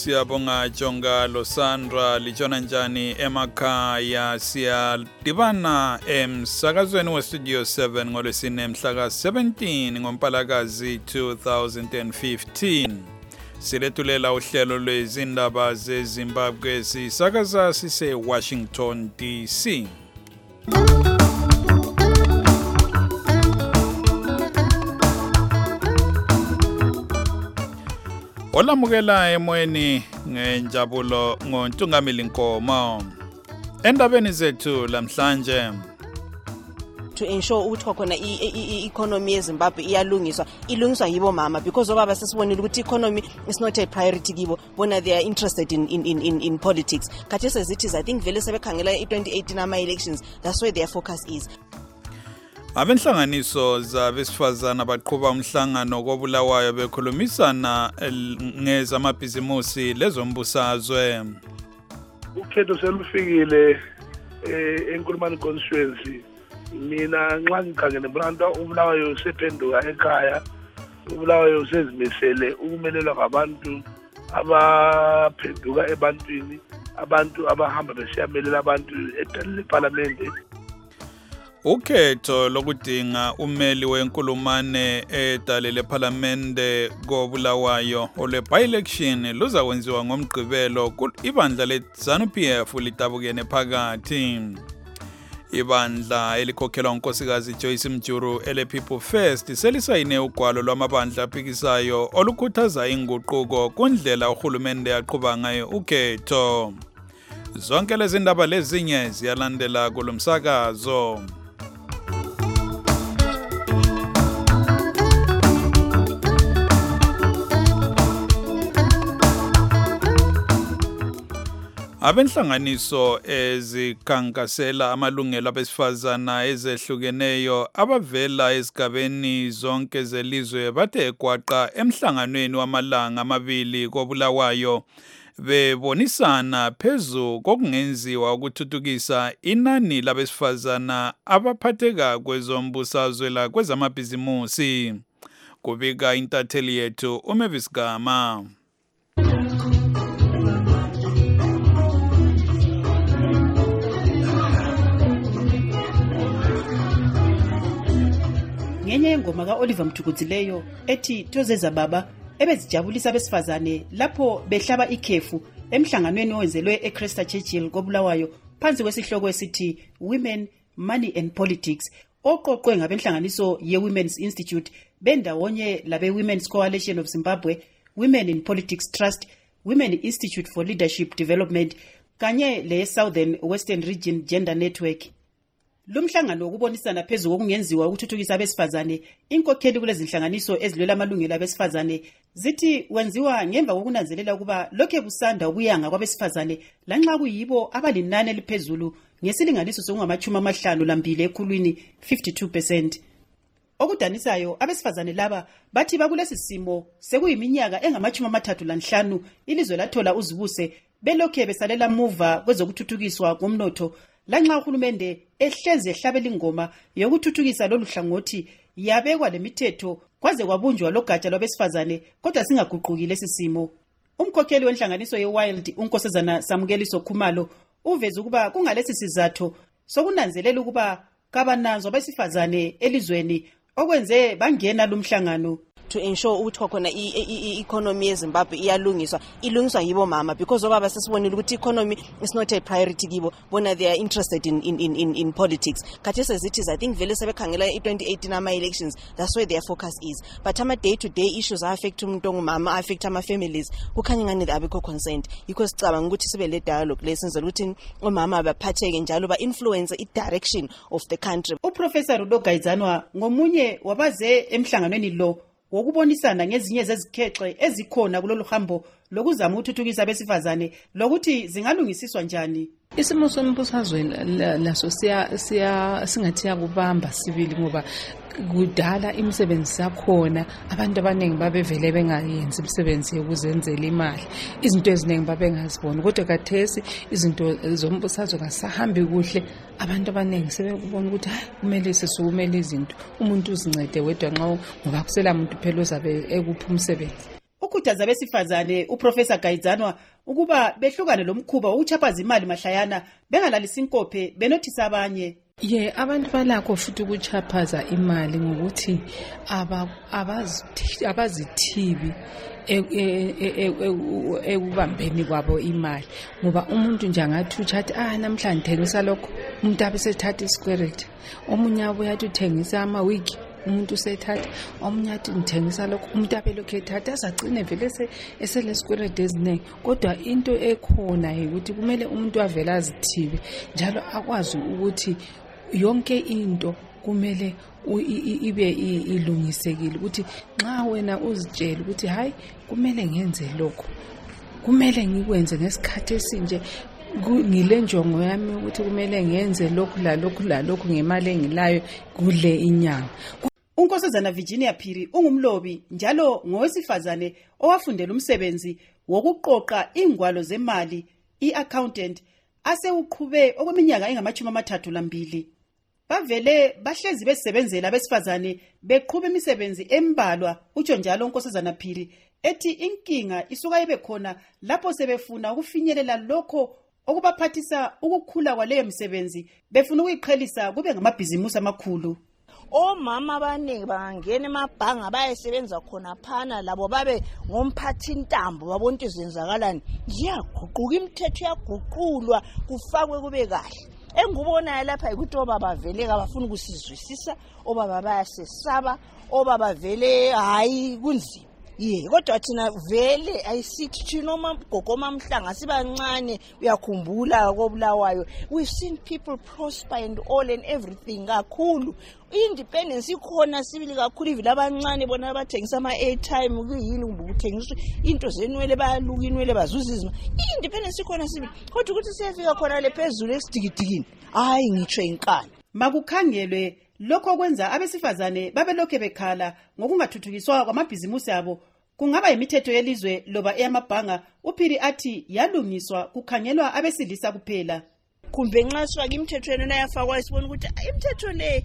siyabonga Jonga Losandra lijona njani emakhaya siyadibana emsakazweni westudio 7 ngolwesine mhla ka-17 ngoMpalakazi 2015 silethulela uhlelo lwezindaba zeZimbabwe sisakaza sise Washington DC. Olamukela emoyeni ngenjabulo ngoNtungamili Nkomo. Endabeni zethu lamhlanje to ensure ukuthi khona i-economy yeZimbabwe ilungiswa yibo mama, because obaba sesibonile ukuthi economy is not a priority kibo, bona they are interested in politics. Khathi sezithi I think vele sebekhangela i-2018 ama-elections, that's where their focus is. Abenhlanganiso zabesifazana baqhuba umhlangano koBulawayo bekhulumisana ngezamabhizimusi lezombusazwe. Ukhetho selufikile eNkulumane constituency. Mina nxa ngikhangele uBulawayo sephenduka ekhaya. uBulawayo sezimisele ukumelelwa ngabantu abaphenduka ebantwini, abantu abahamba besiyamelela abantu eParliament. Ukhetho lokudinga umeli wenkulumane edalele eParliamente koBulawayo ole by-election luzakwenziwa ngomgqibelo ibandla leZANU-PF litabukene phakathi. Ibandla elikhokhelwa unkosikazi Joyce Mjuru ele People First selisayine ugwalo lwamabandla aphikisayo olukhuthaza inguquko kundlela uhulumende yaqhuba ngayo ukhetho. Zonke lezi ndaba lezinye ziyalandela kulomsakazo. Abenhlanganiso ezikhankasela amalungelo abesifazana ezehlukeneyo abavela ezigabeni zonke zelizwe bathe egwaqa emhlanganweni wamalanga amabili koBulawayo bebonisana phezu kokungenziwa ukuthuthukisa inani labesifazana abaphatheka kwezombusazwe la kwezamabhizimusi. Kubika intatheli yethu uMavis Gama. Ngenye yengoma ka-Oliver Mthukuthileyo ethi Tozeza Baba ebezijabulisa abesifazane lapho behlaba ikhefu emhlanganweni owenzelwe eChrester Churchill koBulawayo phansi kwesihloko esithi Women, Money and Politics oqoqwe ngabenhlanganiso ye-Women's Institute bendawonye labe-Women's Coalition of Zimbabwe, Women in Politics Trust, Women Institute for Leadership Development kanye le-Southern Western Region Gender Network. Lumhlangano ukubonisana phezu kokungenziwa ukuthuthukisa abesifazane, inkokheli kulezi zinhlanganiso ezilwela amalungelo abesifazane zithi wenziwa ngemva kokunanzelela ukuba lokho busanda ubuyanga kwabesifazane lanxa kuyibo abalinani eliphezulu ngesilinganiso sokungama-52 ekhulwini 52%. Okudanisayo abesifazane laba bathi bakulesi simo sekuyiminyaka engama-35 ilizwe lathola uzibuse belokhe besalela muva kwezokuthuthukiswa komnotho lanxa uhulumende ehleze ehlabela ingoma yokuthuthukisa lolu hlangothi yabekwa lemithetho kwaze kwabunjwa logatsha lwabesifazane kodwa singaguquki lesi simo. Umkhokheli wenhlanganiso ye-Wild unkosazana Samukeliso Khumalo uveza ukuba kungalesi sizathu sokunanzelela ukuba kabananzwa abesifazane elizweni okwenze bangena lumhlangano to ensure ukuthi khona i-economy yeZimbabwe ilungiswa yibo mama, because obaba sesibonile ukuthi economy is not a priority kibo, bona they are interested in politics. Khathi sezithi I think vele sebekhangela i-2018 ama-elections, that's where their focus is. But ama-day to day issues affect umuntu ongumama, affect ama-families, kukhanya ngani abekho consent. Yikho sicabanga ukuthi sibe le dialogue lesenzela ukuthi omama baphatheke njalo ba-influence i-direction of the country. Uprofessor Rudo Gayizanwa ngomunye wabaze emhlanganweni lo wokubonisana ngezinye zezikhexe ezikhona kulolu hambo lokuzama ukuthuthukisa abesifazane lokuthi zingalungisiswa njani. Isimo sombusazwe laso singathi yakubamba sibili ngoba kudala imisebenzi yakhona abantu abaningi babevele bengayenzi imisebenzi yokuzenzela imali, izinto eziningi babengaziboni, kodwa kathesi izinto zombusazwe ngasahambi kuhle. Abantu abaningi sebekubona ukuthi kumele sisukumele izinto, umuntu uzincede wedwa nxa ngoba kusela umuntu phela ozabe ekupha umsebenzi. ukhuthaza abesifazane uProfessor Gayizanwa ukuba behlukane lomkhuba wokuchaphaza imali mahlayana bengalalisi inkophe benothisa abanye. Abantu balakho futhi ukuchaphaza imali ngokuthi abazithibi ekubambeni kwabo imali, ngoba umuntu nje angathi uchathi namhlanje ngithengisa lokho, umuntu abesethatha isquarate, omunye abuya athi uthengisa amawigi, umuntu usethatha, omunye athi ngithengisa lokho, umuntu abelokhu ethatha azagcine vele eselesquarate eziningi. Kodwa into ekhona ukuthi kumele umuntu avele azithibe njalo akwazi ukuthi yonke into kumele ibe ilungisekile, ukuthi nxa wena uzitshela ukuthi hayi kumele ngenze lokho, kumele ngikwenze ngesikhathi esinje, ngile njongo yami ukuthi kumele ngenze lokhu lalokhu ngemali engilayo kule inyanga. uNkosazana Virginia Phiri ungumlobi njalo ngowesifazane owafundela umsebenzi wokuqoqa ingwalo zemali, i-accountant, asewuqhube okweminyaka engama-32. Bavele bahlezi besebenzela abesifazane beqhubha imisebenzi embalwa. Utsho njalo uNkosazana Phiri ethi inkinga isuka ibe khona lapho sebefuna ukufinyelela lokho okubaphathisa ukukhula kwaleyo misebenzi, befuna ukuyiqhelisa kube ngamabhizimusi amakhulu. Omama abaningi bangena emabhanga bayesebenza khona phana, labo babe ngomphathi intambo, babona into izenzakalani, iyaguquka imithetho, iyaguqulwa kufakwe kube kahle. Engubona lapha ukuthi obaba vele abafuna ukusizwisisa, obaba bayasesaba, obaba vele hayi kunzima. Kodwa thina vele ayisithi thina gogo mamhlanga sibancane, uyakhumbula koBulawayo, we've seen people prosper and all and everything kakhulu. Independence ikhona sibili kakhulu, ivile abancane bona abathengisa ama-airtime kuyini kumbe ukuthengiswa into zenwele, bayaluka inwele bazuza izima. Independence ikhona sibili, kodwa ukuthi siyafika khona le phezulu esidikidikini, hayi ngitsho inkani. Makukhangelwe lokho kwenza abesifazane babelokhe bekhala ngokungathuthukiswa kwamabhizimusi abo, kungaba yimithetho yelizwe loba eyamabhanga. uPhiri athi yalungiswa kukhangelwa abesilisa kuphela. Kumbe nxa sifaka imithetho yena yafakwa isibona ukuthi imithetho le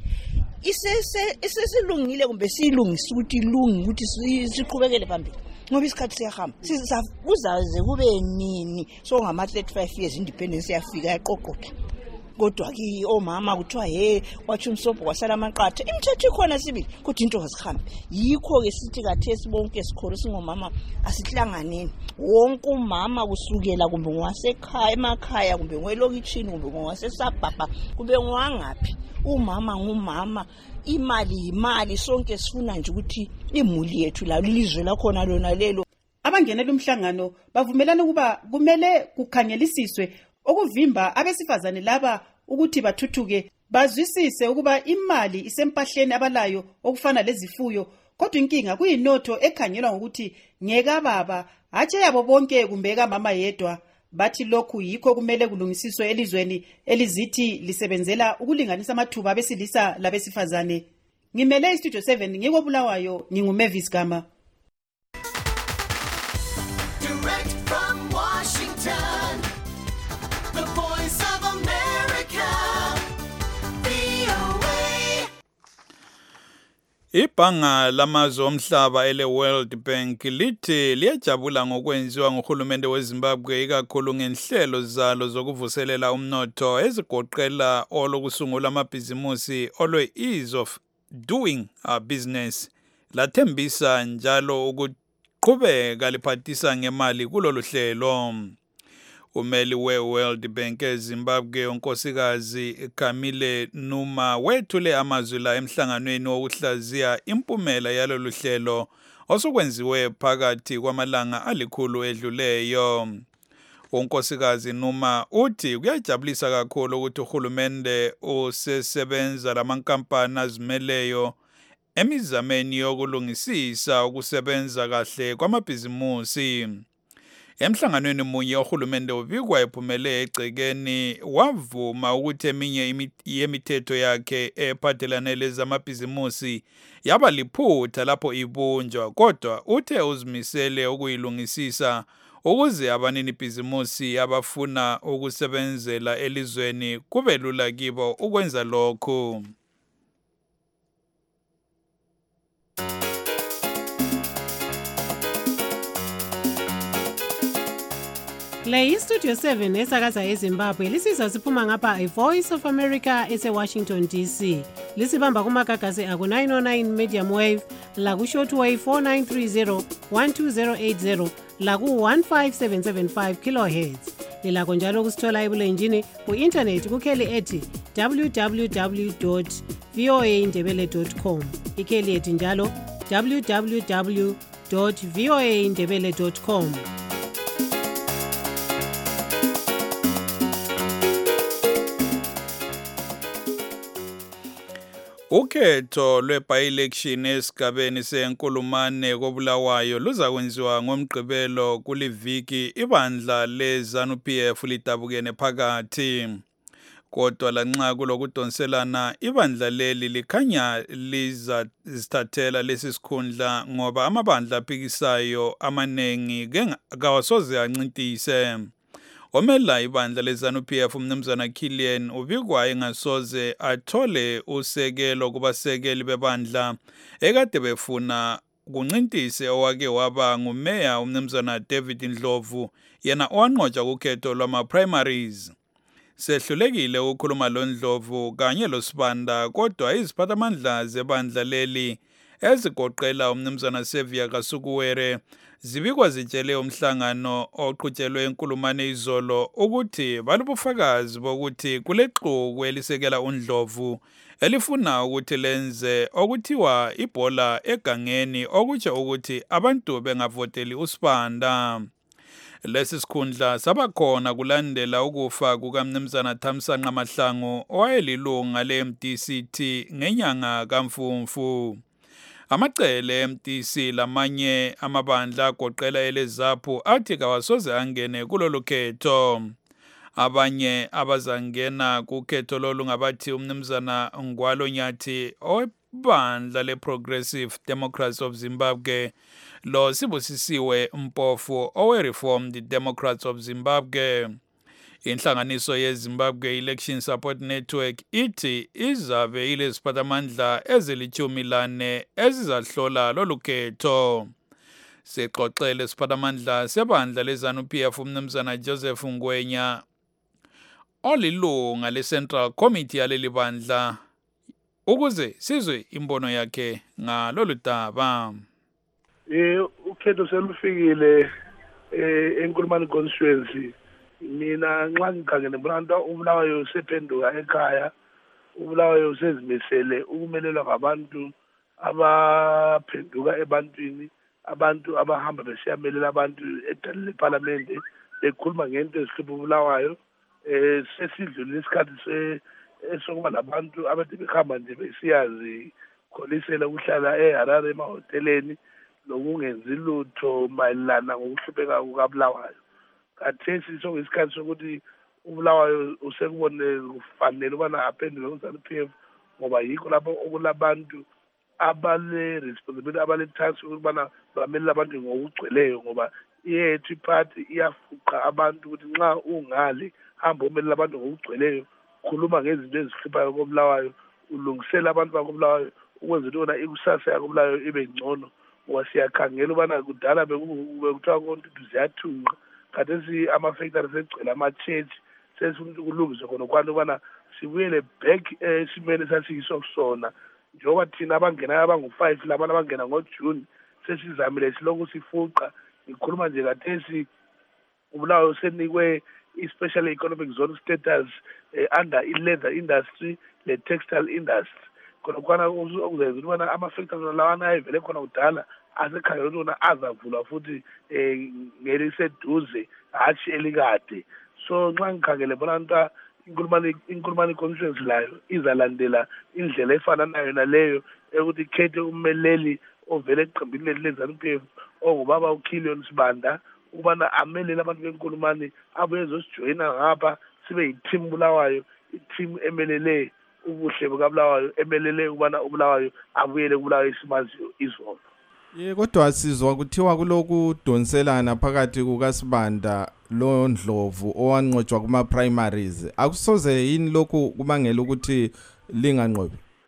isesilungile kumbe siyilungisa ukuthi ilungi ukuthi siqhubekele phambili, ngoba isikhathi siyahamba. Kuzaze kube nini so ngama-35 years independence yafika yaqoqotha, kodwa ki omama kuthiwa wathi umsobho kwasala amaqatha. Imithetho ikhona sibili kodwa into azihambi. Yikho ke sithi kathesi bonke sikholo singomama asihlanganeni, wonke umama kusukela kumbe ngwasekhaya emakhaya kumbe ngwelokitshini kumbe ngwasesabhabha kumbe ngwangaphi, umama ngumama, imali yimali, sonke sifuna nje ukuthi imuli yethu la ilizwe lakhona lona lelo. Abangenela umhlangano bavumelana ukuba kumele kukhangelisiswe okuvimba abesifazane laba ukuthi bathuthuke, bazwisise ukuba imali isempahleni abalayo okufana lezifuyo, kodwa inkinga kuyinotho ekhangelwa ngokuthi ngeka baba hathe yabo bonke kumbe kamama yedwa. Bathi lokhu yikho kumele kulungisiswe elizweni elizithi lisebenzela ukulinganisa amathuba abesilisa labesifazane. Ngimele iStudio 7 ngikoBulawayo, nginguMavis Gama. Direct from Washington, the Voice of America, VOA. Ibhanga lamazwe omhlaba ele World Bank lithi liyajabula ngokwenziwa nguhulumende weZimbabwe ikakhulu ngenhlelo zalo zokuvuselela umnotho ezigoqela olokusungula amabhizimusi olwe ease of doing business. Lathembisa njalo ukuqhubeka liphathisa ngemali kulolu hlelo. Umeli we-World Bank eZimbabwe unkosikazi Camille Numa wethule amazwi la emhlanganweni wokuhlaziya impumela yalolu hlelo osukwenziwe phakathi kwamalanga alikhulu edluleyo. Unkosikazi Numa uthi kuyajabulisa kakhulu ukuthi uhulumende usesebenza lamankampani azimeleyo emizameni yokulungisisa ukusebenza kahle kwamabhizimusi. Emhlanganweni munye uhulumende ubikwa ephumele egcekeni wavuma ukuthi eminye yemithetho yakhe ephathelane lezamabhizimusi yaba liphutha lapho ibunjwa, kodwa uthe uzimisele ukuyilungisisa ukuze abanini bhizimusi abafuna ukusebenzela elizweni kube lula kibo ukwenza lokho. Le iStudio 7 esakaza eZimbabwe lisizwa siphuma ngapha iVoice of America ese-Washington DC. Lisibamba kumagagasi aku-909 medium wave, laku-shortwave 4930 12080, laku-15775 kilohertz. Lilakho njalo kusithola ebulenjini ku-internet kukheli ethi www.voaindebele.com. Ikheli ethi njalo www.voaindebele.com. Ukhetho lwe-by-election esigabeni seNkulumane koBulawayo luza kwenziwa ngomgqibelo kuliviki ibandla leZANU-PF lidabukene phakathi. Kodwa lanxa kulokudonselana ibandla leli likhanya lizithathela lesi sikhundla ngoba amabandla aphikisayo amanengi kawasoze ancintise. Omela ibandla leZANU-PF umnumzana Killian ubikwa engasoze athole usekelo kubasekeli bebandla ekade befuna kuncintise owake waba ngumeya umnumzana David Ndlovu yena owanqotshwa kukhetho lwama-primaries. Sehlulekile ukukhuluma lo Ndlovu kanye loSibanda kodwa iziphathamandla zebandla leli ezigoqela umnumzana Sevia Kasukuwere zibikwa zitshele umhlangano oqhutshelwe eNkulumane izolo ukuthi balubufakazi bokuthi kulexuku elisekela uNdlovu elifuna ukuthi lenze okuthiwa ibhola egangeni okutsho ukuthi abantu bengavoteli uSibanda. Lesi sikhundla sabakhona kulandela ukufa kukamnumzana Thamsanqa Mahlangu owayelilunga le-MDCT ngenyanga kaMfumfu. Amacele MDC lamanye amabandla agoqela eleZAPU athi kawasoze angene kulolu khetho. Abanye abazangena kukhetho lolu ngabathi umnumzana Ngwalo Nyathi owebandla le-Progressive Democrats of Zimbabwe, lo Sibusisiwe Mpofu owe-Reformed Democrats of Zimbabwe. Inhlanganiso yeZimbabwe Election Support Network ithi izabe ileziphathamandla ezili-14 ezizahlola lolu khetho. Sexoxele isiphathamandla sebandla leZANU-PF umnumzana Joseph Ngwenya olilunga le-Central Committee yaleli bandla ukuze sizwe imbono yakhe ngalolu daba. Ukhetho selufikile eNkulumane constituency. Mina nxa ngikhangele Branda uBulawayo sephenduka ekhaya, uBulawayo sezimisele ukumelelwa ngabantu abaphenduka ebantwini, abantu abahamba besiyamelela abantu edalile eParliament bekhuluma ngento ezihlupha uBulawayo. Sesidlule isikhathi sokuba labantu abathi behamba nje besiyazi kholisela ukuhlala eHarare emahoteleni nokungenzi lutho mayelana ngokuhlupheka kukaBulawayo. Khathesi sokuyisikhathi sokuthi uBulawayo usekubone kufanele ubana aphendule kuZANU-PF ngoba yikho lapho okulabantu abale-responsibility abale-task ukubana bamelela abantu ngokugcweleyo ngoba iyethu iphathi iyafuqa abantu ukuthi nxa ungali hamba umelela abantu ngokugcweleyo, khuluma ngezinto ezihluphayo koBulawayo, ulungisela abantu bakoBulawayo ukwenzela ukuthi ikusasa yakoBulawayo ibe ngcono ngoba siyakhangela ubana kudala bekuthiwa konke ziyathunqa. Khathesi ama-factory segcwele ama-church sesifuna ukulungiswa khona kwanto ubana sibuyele back esimeni esasiyiso kusona. Njengoba thina abangenayo abangu-5 labana abangena ngoJune sesizamile silokhu sifuqa. Ngikhuluma nje khathesi uBulawayo senikwe i-special economic zone status under i-leather industry le-textile industry. Khona kwana okuzenza ubana ama-factory lawana ayevele khona kudala asekhangela ukuthi azavulwa futhi ngeliseduze hatshi elikade. So nxa ngikhangele bona Inkulumane constituency layo izalandela indlela efananayo naleyo ukuthi ikhethe ummeleli ovele eqembini leZANU-PF ongubaba uKillian Sibanda ukubana amelele abantu beNkulumane abuye ezosijoyina ngapha sibe yi-team Bulawayo, i-team emelele ubuhle bukaBulawayo, emelele ukubana uBulawayo abuyele kuBulawayo isimaziyo izolo. Kodwa sizwa kuthiwa kulokudonselana phakathi kukaSibanda lo Ndlovu owanqotshwa kuma primaries. Akusoze yini lokhu kubangela ukuthi linganqobi?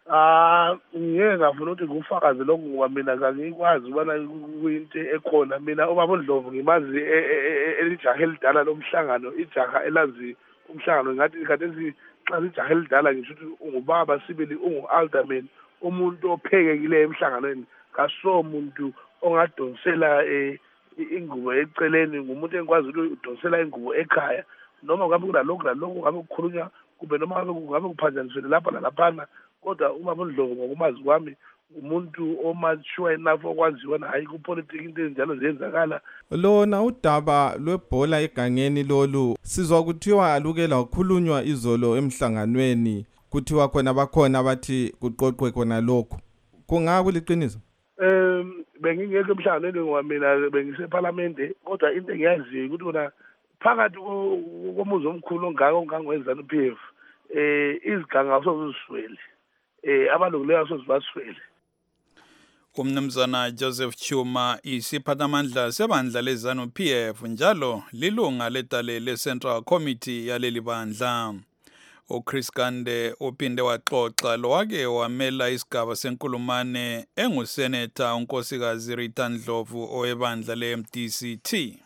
Ngeke ngafuna ukuthi ngufakaze lokho ngoba mina ngangikwazi ubana kuyinto ekhona. Mina ubaba uNdlovu ngimazi elijaha elidala lomhlangano, ijaha elazi umhlangano ngathi khathesi xa ijaha elidala ngisho ukuthi ungubaba sibili ungu-alderman, umuntu ophekekileyo emhlanganweni, kaso muntu ongadonsela ingubo eceleni, ngumuntu engikwazi ukuthi udonsela ingubo ekhaya, noma ngabe kunalokhu ngabe kukhulunywa kube noma ngabe kuphanjaniswele lapha nalaphana. Kodwa ubaba uNdlovu ngokumazi kwami umuntu omature enough okwaziwa na hayi kupolitiki into ezinjalo ziyenzakala. Lona udaba lwebhola egangeni lolu sizwa kuthiwa aluke lakhulunywa izolo emhlanganweni, kuthiwa khona bakhona bathi kuqoqwe khona lokho. Kungakuliqiniso? Bengingeke emhlanganweni ngoba mina bengiseParliament, kodwa into engiyaziyo ukuthi wona phakathi komuzi omkhulu ongangwenza uPF iziganga asoziswele abalungileyo asozibaswele. Umnumzana Joseph Chuma isiphathamandla sebandla lezanu PF njalo lilunga letale le-Central Committee yaleli bandla. uChris Kande uphinde waxoxa lo wake wamela isigaba senkulumane enguseneta unkosikazi Rita Ndlovu owebandla le-MDCT.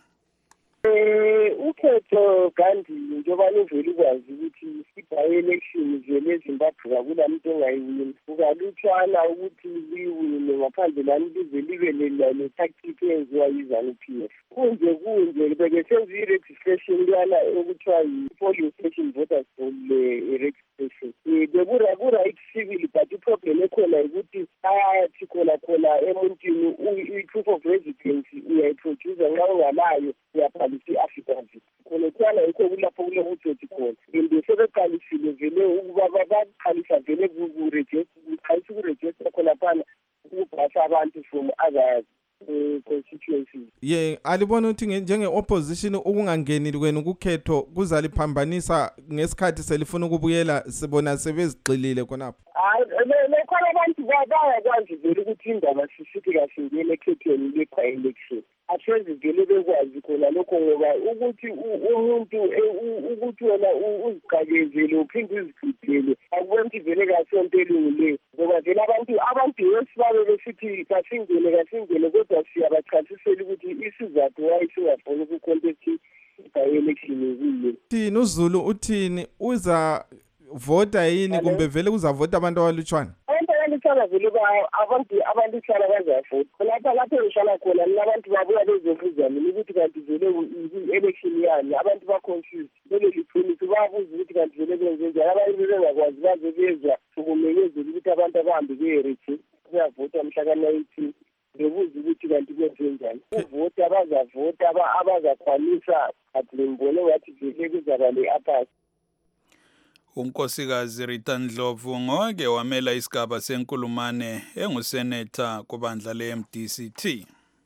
Ukhetho Gandhi njengoba nivele ukwazi ukuthi i-by-election vele eZimbabwe akulamuntu ongayiwini. Kukalutshwana ukuthi liwine ngaphandle lani lize libe le-tactic eyenziwa yiZANU-PF. Kunje bekesenza i-registration lana okuthiwa yi-polling station voters poll registration. Beku-right civil but i-problem ekhona ukuthi ayathi khona emuntwini i-proof of residence uyayiproducer nxa ungalayo uyabhalisa i-affidavit. Khona yikho kulapho kulokuthi khona. And sebeqalisile vele ukuba baqalisa vele ukurejista khona phana ukubhasa abantu from other constituencies. Alibona ukuthi njenge-opposition ukungangenili kwenu kukhetho kuzaliphambanisa ngesikhathi selifuna ukubuyela sibona sebezigxilile khonapho? Khona abantu bayakwazi vele ukuthi indaba sisithi kahle ngene ekhethweni le-by-election. Ahlezi vele bekwazi khona lokho ngoba ukuthi umuntu ukuthi wena uzigqakezele uphinde uzigidele akubona vele kasonto elungileyo ngoba vele abantu yesibabe besithi kasingene kodwa siyabachasisela ukuthi isizathu wayesingafuni ukucontest i-by-election kuyini. Thini uZulu uthini uza vota yini kumbe vele kuzavota abantu abalutshwana? Abantu vele abalutshwana bazavota. Lapho ngihlala khona abantu babuya bezofuzana ukuthi kanti vele i-election yani abantu ba-confused. Vele liqiniso babuza ukuthi kanti vele benze njani. Abantu bengakwazi baze bezwa ukumenyezela ukuthi abantu abahambe beye-register kuyavota mhla ka-19. Bebuza ukuthi kanti kwenze njani. Uvota abazavota abazakwanisa kanti ngibone ngathi vele kuzaba le-apasi. unkosikazi Rita Ndlovu ngowake wamela isigaba senkulumane enguseneta kubandla le-MDCT.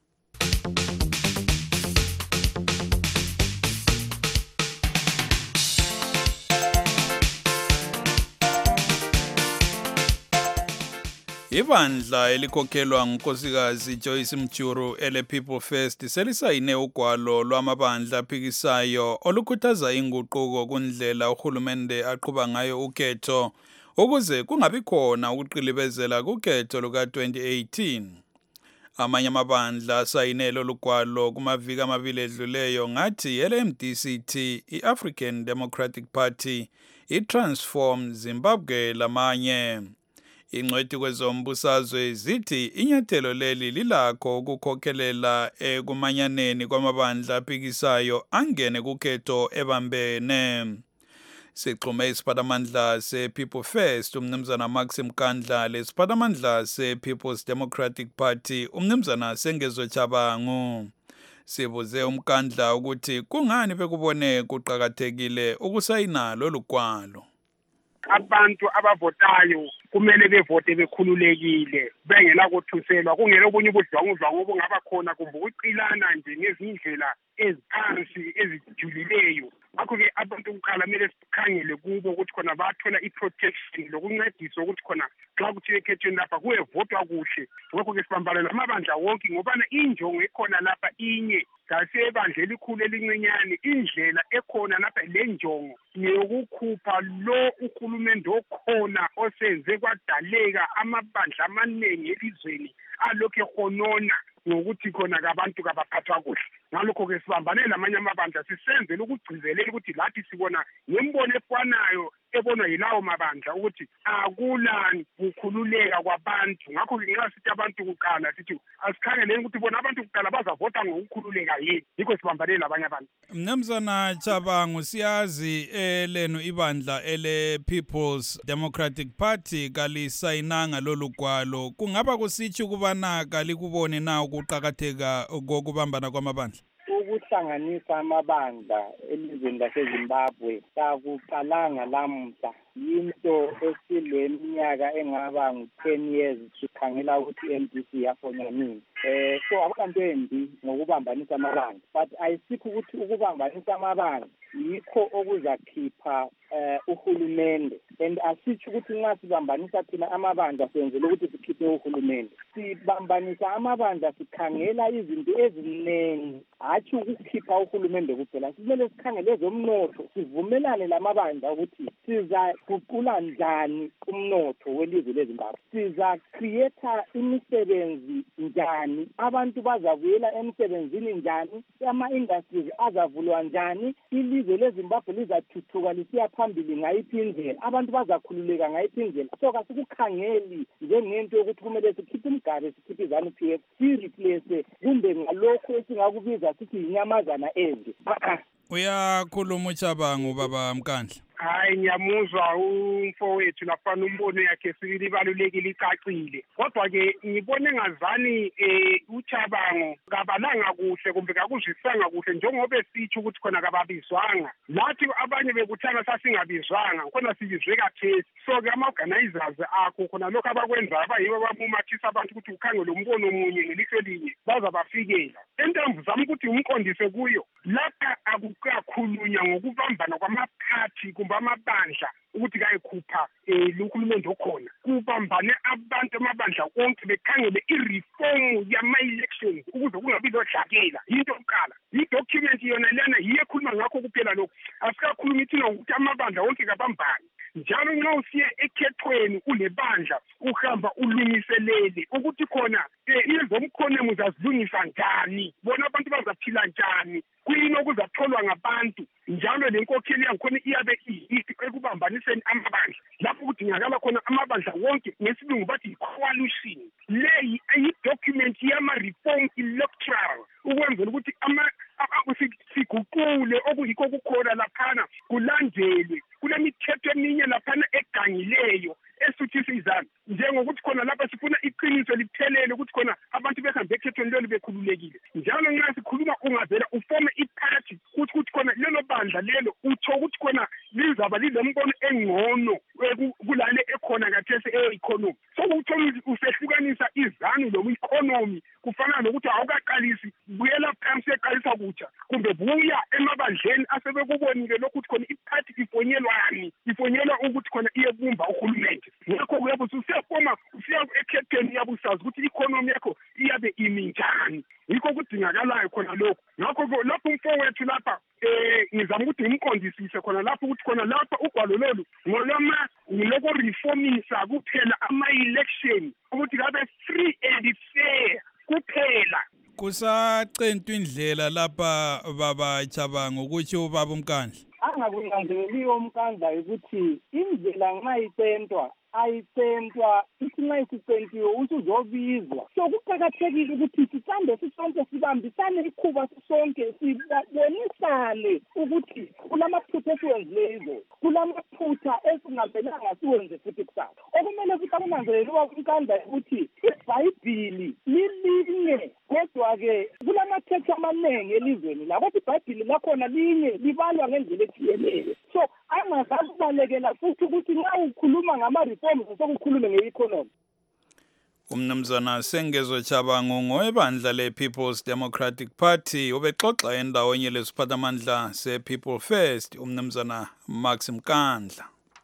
Ibandla elikhokhelwa ngunkosikazi Joyce Mjuru ele-People First selisayine ugwalo lwamabandla aphikisayo olukhuthaza inguquko kundlela uhulumende aqhuba ngayo ukhetho ukuze kungabi khona ukuqilibezela kukhetho luka-2018. Amanye amabandla asayine lolu gwalo kumaviki amabili edluleyo ngathi ele-MDCT, i-African Democratic Party, i-Transform Zimbabwe lamanye. Ingcwethi kwezombusazwe zithi inyathelo leli lilakho ukukhokhelela ekumanyaneni kwamabandla aphikisayo angene kukhetho ebambene. Sixhume isiphathamandla se-People First umnumzana Maxim Kandla lesiphathamandla se-People's Democratic Party umnumzana Sengezo Chabangu. Sibuze umkandla ukuthi kungani bekubone kuqakathekile ukusayina lolu gwalo. Abantu abavotayo kumele bevote bekhululekile bengela kuthuselwa kungela obunye ubudlwangudlwangu obungaba khona kumbe ukuqilana nje ngezindlela eziphansi ezijulileyo ngakho-ke abantu kuqala kumele sikhangele kubo ukuthi khona bathola i-protection lokuncediswa ukuthi khona xa kuthiwe ekhethweni lapha kuyevotwa kuhle. Ngakho-ke sibambane namabandla wonke ngobana injongo ekhona lapha inye ngasebandla elikhulu elincinyane. Indlela ekhona lapha le njongo neyokukhupha lo uhulumende okhona osenze kwadaleka amabandla amaningi elizweni alokhu ehonona ngokuthi khona kabantu kabaphathwa kuhle. Ngalokho-ke sibambane lamanye amabandla sisenzele ukugcizelela ukuthi lathi sibona nembono efanayo ebonwa yilawo mabandla ukuthi akulani kukhululeka kwabantu. Ngakho-ke nxa sithi abantu kuqala sithi asikhangeleni ukuthi bona abantu kuqala bazavota ngokukhululeka yini. Yikho sibambane labanye abantu. Mnumzana Chabangu, siyazi lenu ibandla ele-People's Democratic Party kalisayinanga lolu gwalo. Kungaba kusitsho ukubana kalikubone na ukuqakatheka kokubambana kwamabandla? Ukuhlanganisa amabandla elizweni laseZimbabwe kakuqalanga lamuhla. Yinto esileminyaka engaba ngu-10 years sikhangela ukuthi MDC yafonwa nini. So akulanto embi ngokubambanisa amabandla, but ayisikho ukuthi ukubambanisa amabandla yikho okuzakhipha uhulumende, and asitsho ukuthi nxa sibambanisa thina amabandla senzele ukuthi sikhiphe uhulumende. Sibambanisa amabandla sikhangela izinto eziningi, hatshi ukukhipha uhulumende kuphela. Kumele sikhangele ezomnotho, sivumelane lamabandla ukuthi sizaguqula njani umnotho welizwe leZimbabwe, siza create imisebenzi njani, abantu bazabuyela emsebenzini njani, ama-industries azavulwa njani, ilizwe leZimbabwe lizathuthuka lisiya phambili ngayiphi indlela, abantu bazakhululeka ngayiphi indlela. So kasikukhangeli njengento yokuthi kumele sikhiphe umgari sikhiphe iZANU-PF sireplace kumbe ngalokho esingakubiza sithi yinyamazana ende. Uyakhuluma uChabangu baba Mkandla. Hayi, ngiyamuzwa umfowethu lapha umbono yakhe sibili ibalulekile icacile. Kodwa-ke ngibone ngazani uChabangu kabalanga kuhle kumbe kakuzwisanga kuhle njengoba esitsho ukuthi khona kababizwanga. Lathi abanye bekuthana sasingabizwanga khona sibizwe kathesi. So-ke ama-organizers akho khona lokho abakwenzayo abayibo abamumathisa abantu ukuthi ukhangele umbono omunye ngelihlo linye bazabafikela. Entambu zami ukuthi umqondise kuyo lapha akukakhulunywa ngokubambana kwamaphathi kumbe amabandla ukuthi kayikhupha uhulumende okhona. Kubambane abantu amabandla wonke bekhangele i-reform yama-elections ukuze kungabi lodlakela. Yinto yokuqala. I-document yona lena yiyo ekhuluma ngakho kuphela lokhu. Asikakhulumi ithina ngokuthi amabandla wonke kabambane. Njalo nxa usiye ekhethweni ulebandla uhamba ulungiselele ukuthi khona izomkhonomi uzazilungisa njani, bona abantu bazaphila njani, kuyini okuzatholwa ngabantu. Njalo le nkokheli yangikhona iyabe iyithi ekubambaniseni amabandla lapho kudingakala khona amabandla wonke ngesilungu bathi yi-coalition. Le yi-document yama-reform electoral ukwenzela ukuthi siguqule okuyikho kukhona laphana kulandelwe. Kulemithetho eminye laphana egangileyo esuthi sizana njengokuthi khona lapha sifuna iqiniso liphelele ukuthi khona abantu behambe ekhethweni lelo bekhululekile. Njalo nxa sikhuluma ungavela ufome iphathi ukuthi khona lelo bandla lelo utsho ukuthi khona lizaba lilembono engcono kulale ekhona kathesi e-economy. So uthi usehlukanisa izanu noma i-economy kufana nokuthi awukaqalisi buyela phansi eqalisa kutsha kumbe buya emabandleni asebekubonile lokhu ukuthi khona iphathi ifonyelwani, ifonyelwa ukuthi khona iyebumba uhulumende. Ngakho kuyabe usiyafoma usiya ekhethweni yabe usazi ukuthi i-economy yakho iyabe imi njani. Yikho kudingakalayo khona lokho. Ngakho lapho umfowethu lapha ngizama ukuthi ngimqondisise khona lapho ukuthi khona lapha ugwalo lolu ngiloko reformisa kuphela ama-election ukuthi kabe free and fair kuphela. Kusacentwa indlela lapha baba Chabangu ukuthi ubaba uMkandla. Angakunanzeleliyo uMkandla ukuthi indlela nxa icentwa ayicentwa ithi nxa isicentiwe usuzobizwa. So kuqakathekile ukuthi sihambe sisonke sibambisane ikhuba sisonke sibonisane ukuthi kulamaphutha esiwenzileyo, kulamaphutha esingamelanga siwenze futhi kusasa. Okumele ukuthi akunanzeleliwa uMkandla ukuthi iBhayibhili lilinye kodwa-ke kulamathetho amaningi elizweni la kodwa iBhayibhili lakhona linye libalwa ngendlela ethiyelele. So angazakubalekela futhi ukuthi nxa ukhuluma ngama-reforms sokukhulume nge-economy. Umnumzana Sengezo Chabangu ngowebandla le-People's Democratic Party ubexoxa endaweni lesiphathamandla se-People First umnumzana Max Mkandla.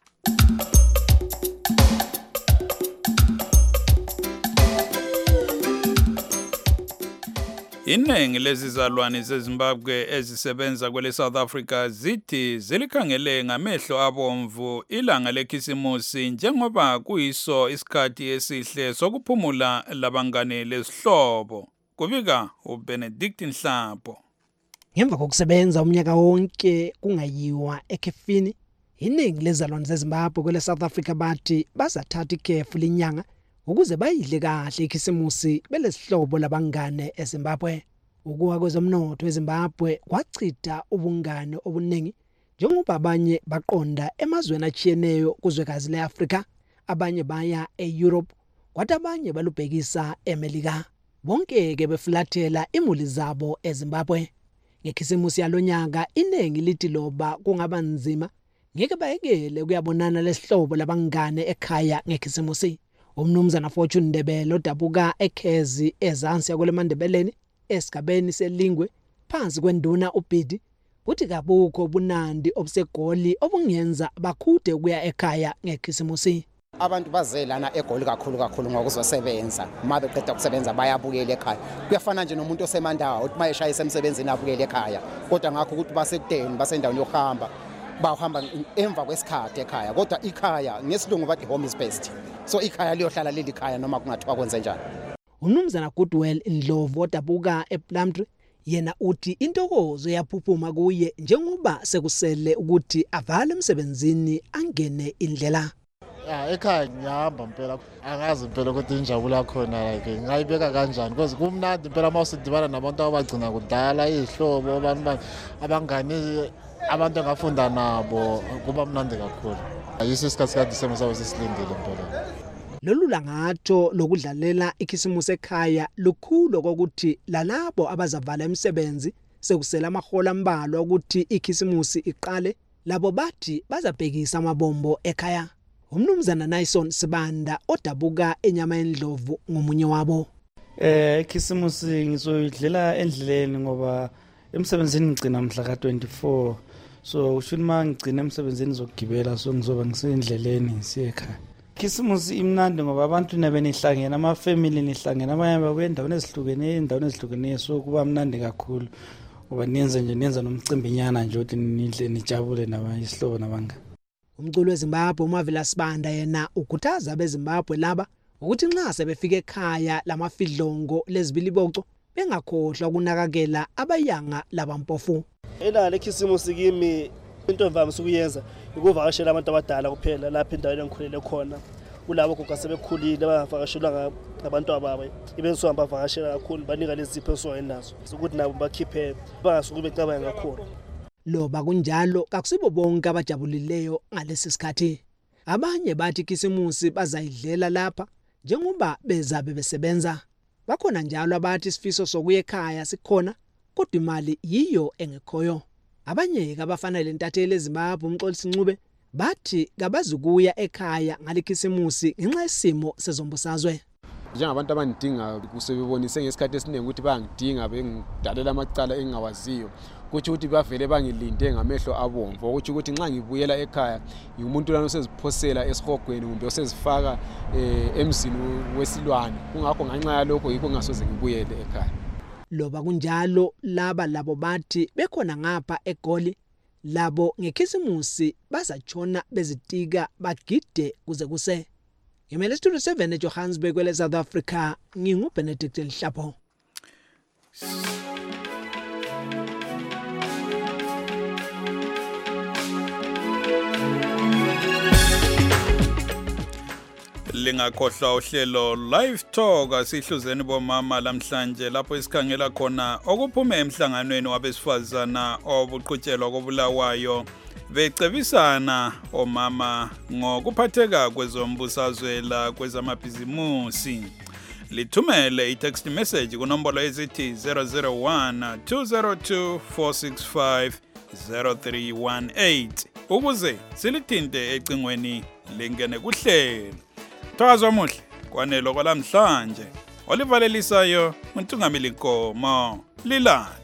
Iningi lezizalwane zeZimbabwe ezisebenza kwele South Africa zithi zilikhangele ngamehlo abomvu ilanga lekhisimusi njengoba kuyiso isikhathi esihle sokuphumula labangane lesihlobo. Kubika uBenedict Nhlapho. Ngemva kokusebenza umnyaka wonke kungayiwa ekhefini, iningi lezizalwane zeZimbabwe kwele South Africa bathi bazathatha ikhefu linyanga ukuze bayidle kahle ikhisimusi belesihlobo labangane eZimbabwe. Ukuwa kwezomnotho eZimbabwe kwachitha ubungane obuningi njengoba abanye baqonda emazweni achiyeneyo kuzwekazi leAfrika, abanye baya eEurope, kwathi abanye balubhekisa eMelika. Bonke ke befulathela imuli zabo eZimbabwe. Ngekhisimusi yalonyaka iningi lithi loba kungaba nzima ngeke bayekele kuyabonana lesihlobo labangane ekhaya ngekhisimusi. Umnumzana Fortune Ndebele odabuka eKhezi ezansi yakole Mandebeleni esigabeni selingwe phansi kwenduna uBhidi uthi kabukho bunandi obusegoli obungenza bakhude ukuya ekhaya ngekhisimusi. Abantu bazelana egoli kakhulu ngokuzosebenza mabe qeda ukusebenza bayabukela ekhaya. Kuyafana nje nomuntu osemandawo uthi mayeshaya emsebenzini abukela ekhaya, kodwa ngakho ukuthi basedeni basendaweni yokuhamba bahamba emva kwesikhathi ekhaya, kodwa ikhaya ngesilungu bathi home is best. So ikhaya liyohlala lelikhaya noma kungathiwa kwenze njani. Umnumzana Goodwill Ndlovu odabuka ePlumtree yena uthi intokozo yaphuphuma kuye njengoba sekusele ukuthi avale emsebenzini angene indlela. Ekhaya ngiyahamba impela, angazi impela ukuthi injabulo khona like ngayibeka kanjani because kumnandi impela mawusidibana nabantu abagcina kudala izihlobo abangane abantu engafunda nabo kuba mnandi kakhulu. Ayisi isikhathi kaDisemba sabe sisilindile impela. Lolu langatsho lokudlalela ikhisimusi ekhaya lukhulu kokuthi lalabo abazavala emsebenzi sekusela amahola ambalwa ukuthi ikhisimusi iqale, labo bathi bazabhekisa amabombo ekhaya. Umnumzana Naison Sibanda odabuka enyama endlovu ngomunye wabo. Ikhisimusi ngizoyidlela endleleni ngoba emsebenzini ngicina mhla ka-24, so ushuma ngicina emsebenzini zokugibela, so ngizoba ngisendleleni siye ekhaya. Ikhisimusi imnandi ngoba abantu nabenihlangene, ama-family nihlangene, abanye babuya endaweni ezihlukeneyo, so kuba mnandi kakhulu ngoba niyenza nomcimbinyana nje ukuthi nidle nijabule nabayisihlobo nabanga. Umculo weZimbabwe uMavila Sibanda yena ukhuthaza abeZimbabwe laba ukuthi nxa sebefika ekhaya lamafidlongo lezibiliboco bengakhohlwa ukunakakela abayanga labampofu. Lekhisimusi kimi into emvamise ukuyenza ukuvakashela abantu abadala kuphela lapha endaweni engikhulele khona. Kulabo gogo sebekhulile abavakashelwa ngabantu ababo, ibensohamba bavakashela kakhulu banika lezipho esoyenazo ukuthi nabo bakhiphe bangasuke becabanga kakhulu. Loba kunjalo kakusibo bonke abajabulileyo ngalesi sikhathi. Abanye bathi ikhisimusi bazayidlela lapha njengoba bezabe besebenza. Bakhona njalo abathi isifiso sokuya ekhaya sikhona kodwa imali yiyo engekhoyo. Abanye abafana lentatheli eZimbabwe uMxolisi Ncube bathi kabazukuya ekhaya ngalekhisimusi ngenxa yesimo sezombusazwe. Njengabantu abanidinga kusebebonise ngesikhathi esiningi ukuthi bayangidinga bengidalela amacala engingawaziyo, kuthi ukuthi bavele bangilinde ngamehlo abomvu, ukuthi ukuthi nxa ngibuyela ekhaya ngiumuntu lana oseziphosela esihogweni kumbe osezifaka emzini wesilwane, kungakho ngenxa yalokho yikho ngasoze ngibuyele ekhaya. Loba kunjalo labo bathi bekhona ngapha eGoli, labo ngekhisimusi bazatshona bezitika bagide kuze kuse. Ngemele Studio 7 eJohannesburg kwele South Africa, nginguBenedict Nhlapho. Lingakhohlwa uhlelo Live Talk asihluzeni bomama lamhlanje lapho isikhangela khona okuphume emhlanganweni wabesifazana obuqhutshelwa kobulawayo becebisana omama ngokuphatheka kwezombusazwe la kwezamabhizimusi. Lithumele i-text message kunombolo ezithi 001 202 465 0318 ukuze silithinte ecingweni lingene kuhlelo. Thokoza muhle kwanelo kwalamhlanje olivalelisayo uNtungameli Nkomo lilala